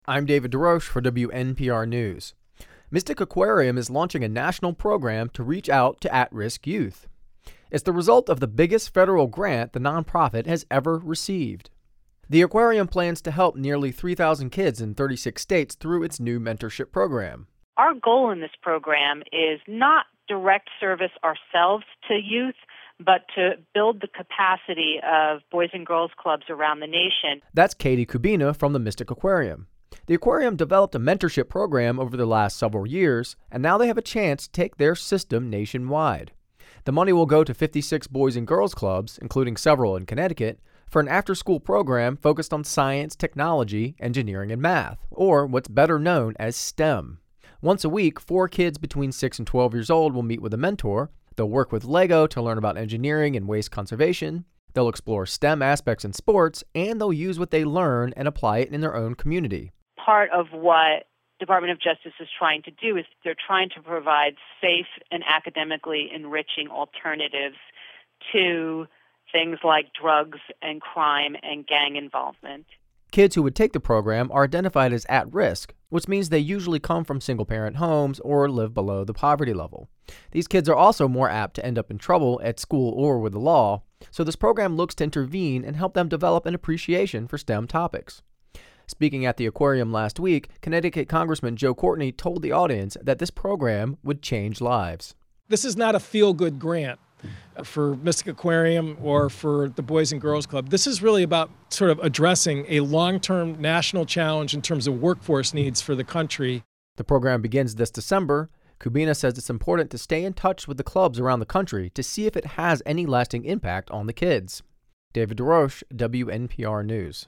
I'm David DeRoche for WNPR News. Mystic Aquarium is launching a national program to reach out to at-risk youth. It's the result of the biggest federal grant the nonprofit has ever received. The aquarium plans to help nearly 3,000 kids in 36 states through its new mentorship program. Our goal in this program is not direct service ourselves to youth, but to build the capacity of boys and girls clubs around the nation. That's Katie Kubina from the Mystic Aquarium. The aquarium developed a mentorship program over the last several years, and now they have a chance to take their system nationwide. The money will go to 56 boys and girls clubs, including several in Connecticut, for an after-school program focused on science, technology, engineering, and math, or what's better known as STEM. Once a week, 4 kids between 6 and 12 years old will meet with a mentor. They'll work with Lego to learn about engineering and waste conservation. They'll explore STEM aspects in sports, and they'll use what they learn and apply it in their own community. Part of what Department of Justice is trying to do is they're trying to provide safe and academically enriching alternatives to things like drugs and crime and gang involvement. Kids who would take the program are identified as at risk, which means they usually come from single-parent homes or live below the poverty level. These kids are also more apt to end up in trouble at school or with the law, so this program looks to intervene and help them develop an appreciation for STEM topics. Speaking at the aquarium last week, Connecticut Congressman Joe Courtney told the audience that this program would change lives. This is not a feel-good grant for Mystic Aquarium or for the Boys and Girls Club. This is really about sort of addressing a long-term national challenge in terms of workforce needs for the country. The program begins this December. Kubina says it's important to stay in touch with the clubs around the country to see if it has any lasting impact on the kids. David DeRoche, WNPR News.